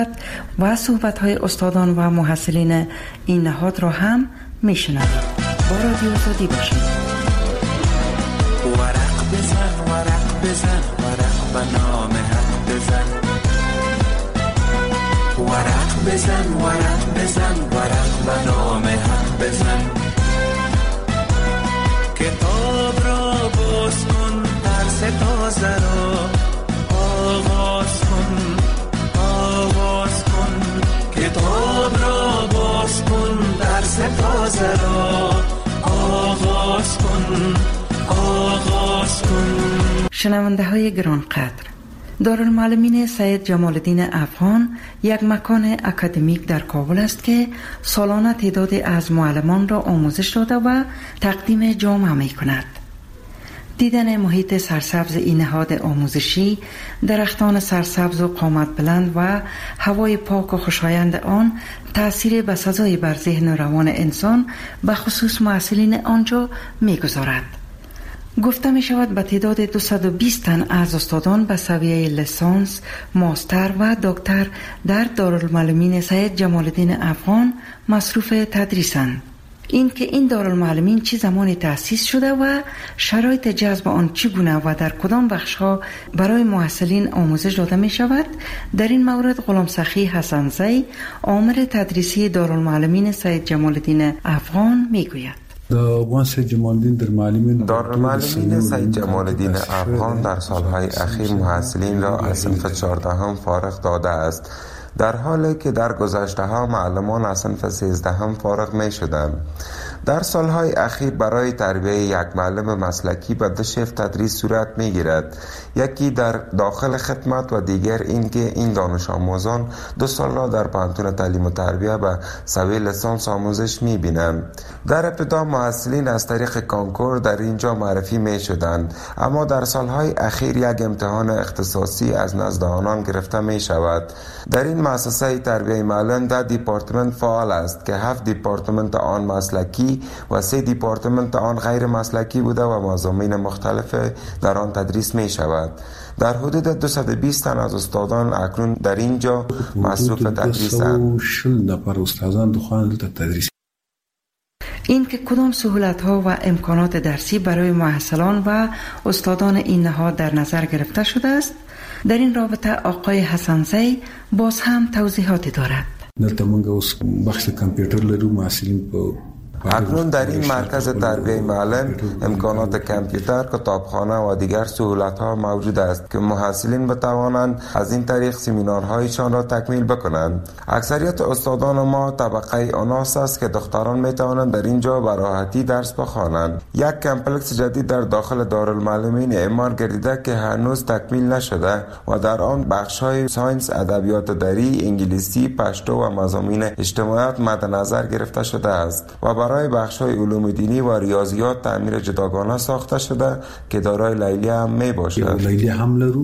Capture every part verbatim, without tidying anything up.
و صحبت‌های استادان و محصلین این نهاد را هم میشنوید. با رادیو آزادی باشید. ورق بزن ورق بزن ورق به نام حق بزن، ورق بزن ورق بزن ورق به نام حق بزن، کتاب را باز کن درس تازه را آغاز کن، آغاز کن کتاب را باز کن درس تازه را آغاز کن، آغاز کن. شنونده های گرانقدر، دارالمعلمین سید جمال الدین افغان یک مکان اکادمیک در کابل است که سالانه تعدادی از معلمان را آموزش داده و تقدیم جامعه می کند. دیدن محیط سرسبز این نهاد آموزشی، درختان سرسبز و قامت بلند و هوای پاک و خوشایند آن تأثیر بسزایی بر ذهن و روان انسان به خصوص محصلین آنجا می گذارد. گفته می شود به تعداد دویست و بیست تن از استادان به سویه لیسانس، ماستر و دکتر در دارالمعلمین سید جمال الدین افغان مصروف تدریسند. این که این دارالمعلمین چه زمانی تأسیس شده و شرایط جذب آن چگونه و در کدام بخش‌ها برای محصلین آموزش داده می شود، در این مورد غلام سخی حسنزی آمر تدریسی دارالمعلمین سید جمال الدین افغان می گوید. دارالمعلمین سید جمال الدین افغان در سالهای اخیر محصلین را از صنف چهاردهم فارغ داده است، در حالی که در گذشته ها معلمان از صنف سیزدهم فارغ می شدند. در سالهای اخیر برای تربیت یک معلم مسلکی به دو شیفت تدریس صورت می گیرد، یکی در داخل خدمت و دیگر اینکه این دانش آموزان دو سال را در پانتون تعلیم و تربیت به سوی لیسانس آموزش می بینند. در ابتدا محصلین از طریق کانکور در اینجا معرفی می شدند، اما در سالهای اخیر یک امتحان اختصاصی از نزد آنان گرفته می شود. در این مؤسسه تربیت معلم ده دیپارتمنت فعال است که هفت دیپارتمنت آن مسلکی و سه دیپارتمنت آن غیر مسلکی بوده و مضامین مختلف در آن تدریس می شود. در حدود دویست و بیست تن از استادان اکنون در اینجا مصروف تدریسند. این که کدام سهولت ها و امکانات درسی برای محصلان و استادان این نهاد در نظر گرفته شده است، در این رابطه آقای حسنزی باز هم توضیحاتی دارد. بخش کامپیوتر لرو محصلین په اکنون در این مرکز تربیت معلم امکانات کامپیوتر، کتابخانه و دیگر سهولت‌ها موجود است که محصلین بتوانند از این طریق سمینارهایشان را تکمیل بکنند. اکثریت استادان ما طبقه آناس است که دختران میتوانند در اینجا به راحتی درس بخوانند. یک کمپلکس جدید در داخل دارالمعلمین اعمار گردیده که هنوز تکمیل نشده و در آن بخش‌های ساینس، ادبیات دری، انگلیسی، پشتو و مضامین اجتماعیات مد نظر گرفته شده است و برای بخش‌های علوم دینی و ریاضیات تعمیر جداگانه ساخته شده که دارای لیلیه هم می باشد. لیلیه هم لرو.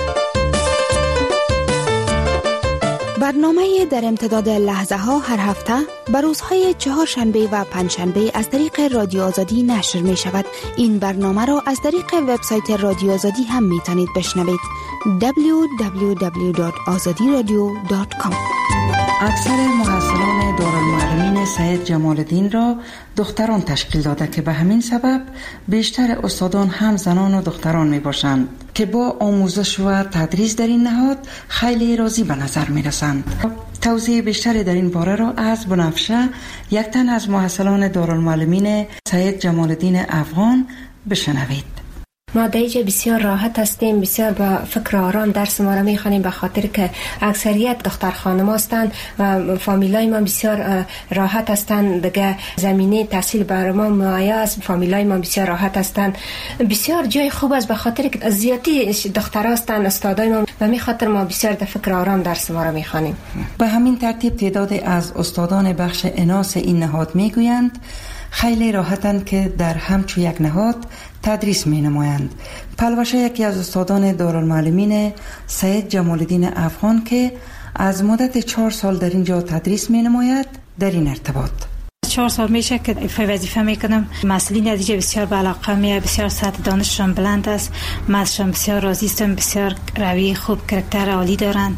برنامه در امتداد لحظه ها هر هفته بر روزهای چهارشنبه و پنجشنبه از طریق رادیو آزادی نشر می شود. این برنامه را از طریق وبسایت رادیو آزادی هم می تونید بشنوید. دبلیو دبلیو دبلیو دات آزادی رادیو دات کام. اکثر محصلان دارالمعلمین سید جمال الدین را دختران تشکیل داده که به همین سبب بیشتر استادان هم زنان و دختران می باشند که با آموزش و تدریس در این نهاد خیلی راضی به نظر می رسند. توضیح بیشتری در این باره را از بنفشه، یک تن از محصلان دارالمعلمین سید جمال الدین افغان بشنوید. ما در اینجا بسیار راحت هستیم، بسیار با فکر آرام درس ما را میخوانیم، به خاطر که اکثریت دختر خانم هستند و فامیلای ما بسیار راحت هستند. دیگه زمینه تحصیل برای ما مهیا است، فامیلای ما بسیار راحت هستند. بسیار جای خوب است به خاطر که زیادی دختر هستند استادای ما و می خاطر ما بسیار در فکر آرام درس ما را میخوانیم. به همین ترتیب تعدادی از استادان بخش اناث این نهاد میگویند خیلی راحتند که در همچو یک نهاد تدریس می نمایند. پلوشه یکی از استادان دارالمعلمین سید جمال الدین افغان که از مدت چهار سال در اینجا تدریس می نماید در این ارتباط. چهار سال میشه که وظیفه میکنم. مسئولین دیگه بسیار به علاقه میه، بسیار سطح دانششان بلند است، مازشان بسیار راضی هستم، بسیار روی خوب، کاراکتر عالی دارن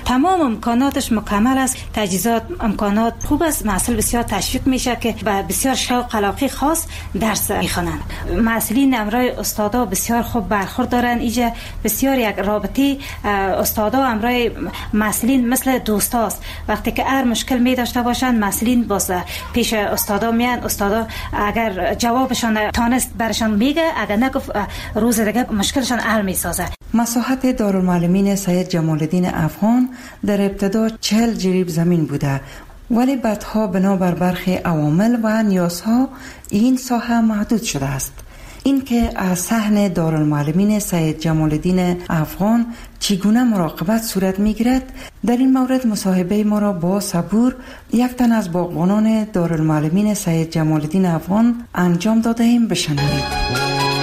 تمام امکاناتش مکمل است، تجهیزات امکانات خوب است، محصل بسیار تشویق میشه که با بسیار شوق علاقه خاص درس میخوانند. محصلین امرای استادا بسیار خوب برخورد دارن، اینجا بسیار یک رابطه استادا امرای محصلین مثل دوستاست. وقتی که هر مشکل می داشته باشند محصلین باز پیش استادا میان، استادا اگر جوابشان تانست برشان میگه، اگر نگفت روز دیگه مشکلشان حل میسازه. مساحت دارالمعلمین سید جمال الدین افغان در ابتدا چهل جریب زمین بوده، ولی بعدها بنابر برخی عوامل و نیازها این ساحه محدود شده است. این که از صحن دارالمعلمین سید جمال الدین افغان چگونه مراقبت صورت میگیرد، در این مورد مصاحبه ما را با صبور، یک تن از باغبانان دارالمعلمین سید جمال الدین افغان انجام داده ایم. بشنوید.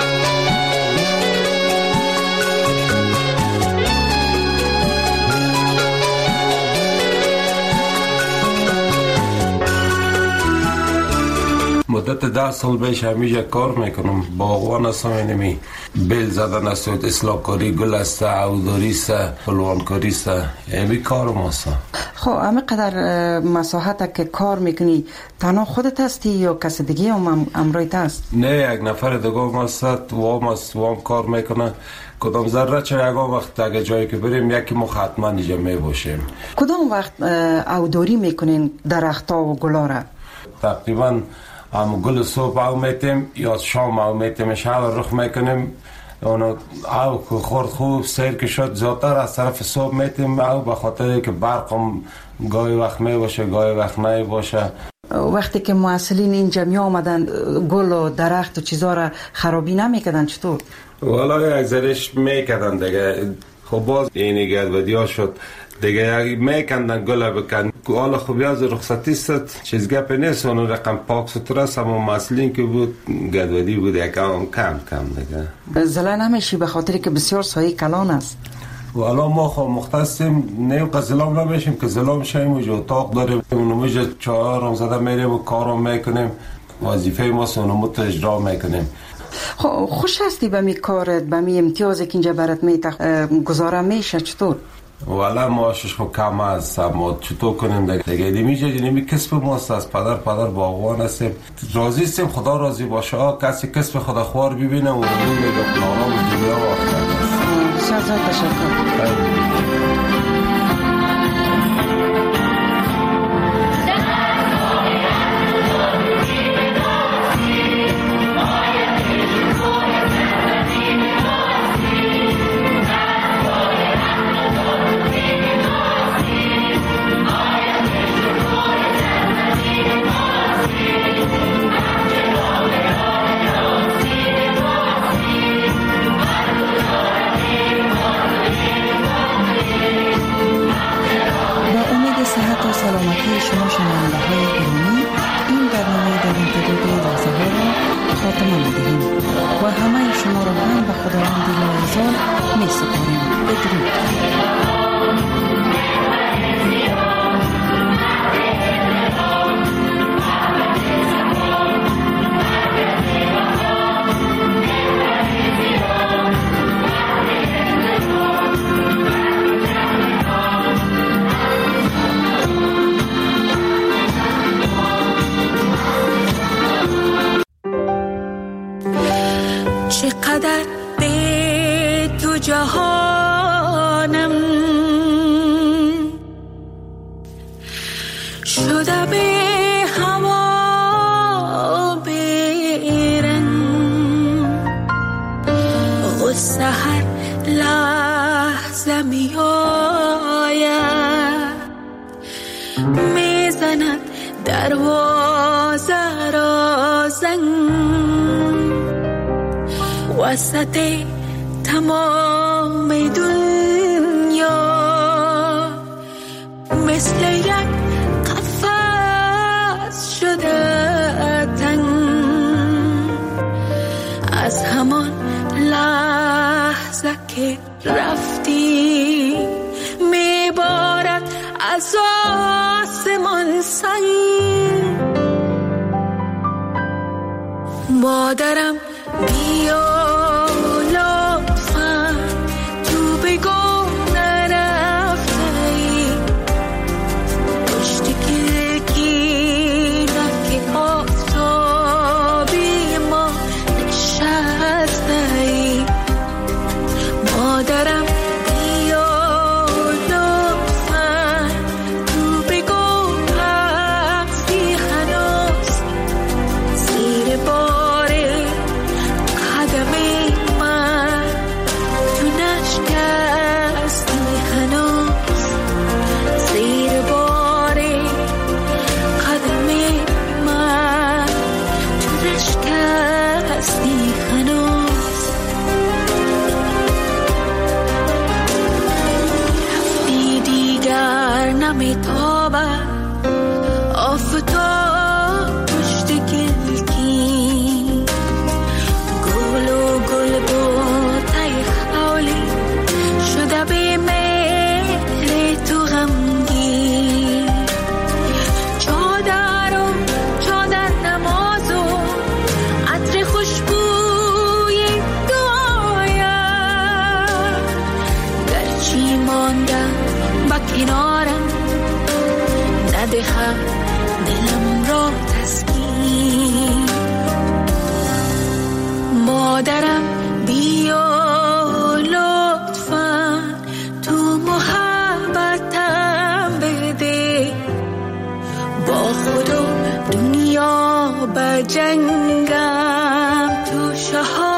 مدت ده سال بیش همیشه کار میکنم، باغوان هستم، اینمی بیل زدن است، اصلاح کاری گل است، عوداری است، پلوان کاری است، اینمی کارم هست. خب همه قدر مساحت که کار میکنی تنها خودت هستی یا کسی دیگه هم امرایت هست؟ نه، یک نفر دیگه هم هست، وام است، وام کار میکنه. کدام ذره چه یکم وقت اگه جایی که بریم یکی ما حتما اینجا میباشیم. کدام وقت عوداری میکنین درختها و گلا را؟ تقریبا هم گل صبح او میتیم یا شام او میتیم، شب رخ میکنیم، اونو او که خورد خوب سیر که شد زیادتر از طرف صبح میتیم، او به خاطر که برقم گاهی وقت میباشه گاهی وقت نمیباشه. وقتی که محصلین اینجا می آمدن گل و درخت و چیزا را خرابی نمیکردن چطور؟ والا یک ذرهش میکردن دیگه، خب باز اینی گدودی ها شد دیگه، میکندن گله بکن. حالا خوبی از رخصتی است، چیز گپ نیست، اون رقم پاک ستره است، اما مسئولین که بود گدودی بود یکم کم کم دیگه. زله نمیشی به خاطری که بسیار سایه کلان است؟ والا ما خب مختصیم نه که زلام نمیشیم که زلام شیم و اتاق داریم، اونموجه چهارم زده میریم و کارم میکنیم، وظیفه ما اونمو اجرا میکنیم. خب خوش هستی به می کارت، به می امتیازی که اینجا برات می گذاره میشه چطور؟ والا معاشش خب کم است، اما چطور کنیم دیگه دیگه دیمیجه نمی کسب ماست، از پدر پدر باغوان هستیم، راضی هستیم، خدا راضی باشه. ها کسی کسب خدا خوار ببینه و روی آرام دنیا واقعا. بسیار زیاد تشکر. سلامتی شما شنونده های گرامی، این برنامه در امتداد لحظه ها را خاتمه می‌دهیم و همه شما را هم به خداوند لاعزال می سپاریم. بدرود. چقدر به تو جهانم شده به هوا بیرن، غصه هر لحظه می آید، میزند دروازه را زنگ، وسط تمام دنیا مثل یک قفس شده تنگ، از همان لحظه که رفتی میبارد از آسمان سنگ. مادرم بیا لطفاً، تو بگو نرفتی، میتابد آفتاب پشت گلگی گل و گل بوته خالی شده به مهر تو غمگی چادر و چادر نماز و عطر خوشبوی دعایم گرچی مانده با کنارم ندهد دلم را تسکین مادرم بیا لطفاً تو محبتم بده با خود و دنیا بجنگم تو شهادت